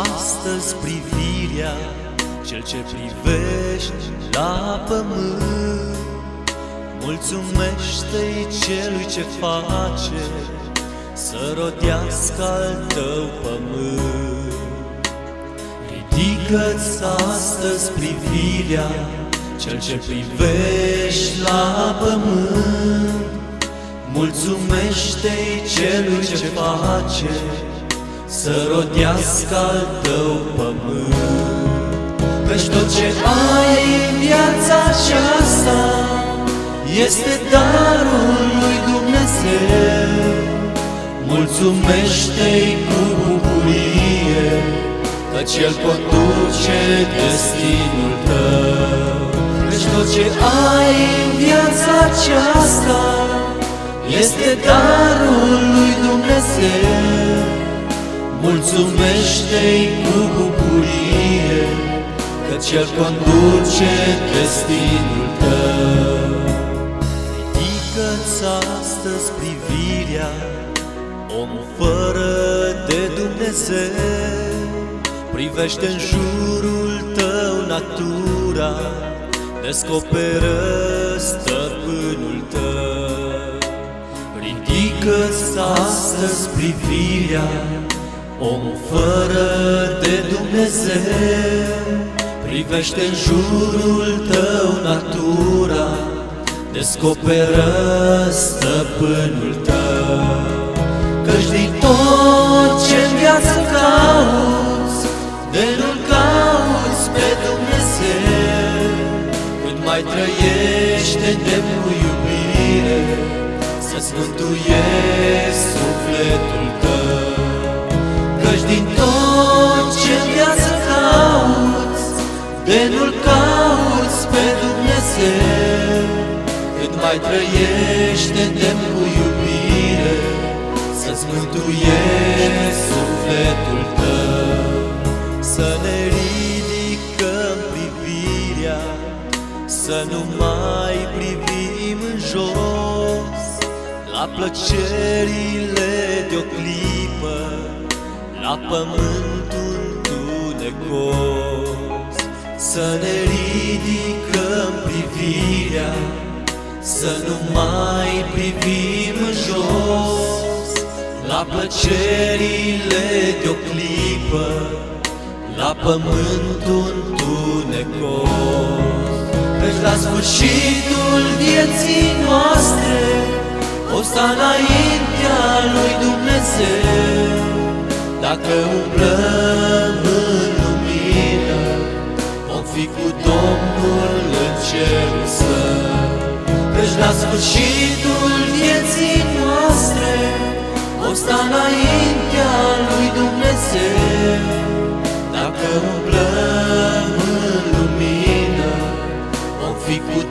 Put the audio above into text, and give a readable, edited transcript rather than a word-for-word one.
astăzi privirea, cel ce privești la pământ. Mulțumește-i celui ce face să rodească al tău pământ. Ridică-ți astăzi privirea, cel ce privești la pământ. Mulțumește-i celui ce face să rodească al tău pământ. Căci tot ce ai în viața aceasta este darul lui Dumnezeu. Mulțumește-i cu bucurie, căci El conduce destinul tău. Căci tot ce ai în viața aceasta este darul lui Dumnezeu. Mulțumește-i cu bucurie, căci El conduce destinul tău. Ridică-ți astăzi privirea, om fără de Dumnezeu. Privește în jurul tău natura, descoperă stăpânul tău. Ridică-ți astăzi privirea, om fără de Dumnezeu. Privește în jurul tău natura, descoperă stăpânul tău. Căci din tot ce-n viață cauți, de nu-L cauți pe Dumnezeu. Cât mai trăiește de cu iubire, să-ți mântuiești sufletul tău. Căci din tot ce-n viață cauți, de nu-L cauți pe Dumnezeu. Cât mai trăiește de cu iubire, să-ți mântuiești sufletul tău. Să ne ridicăm privirea, să nu mai privim în jos, la plăcerile de-o clipă, la pământul întunecos. Să ne ridicăm privirea, să nu mai privim în jos, la plăcerile de-o clipă, la pământul întunecos. Căci la sfârșitul vieții noastre o sta înaintea lui Dumnezeu. Dacă umblăm în lumină, vom fi cu Domnul în cerul său. Căci la sfârșitul vieții noastre o sta înaintea lui Dumnezeu. Dacă umblăm în lumină, vom fi cu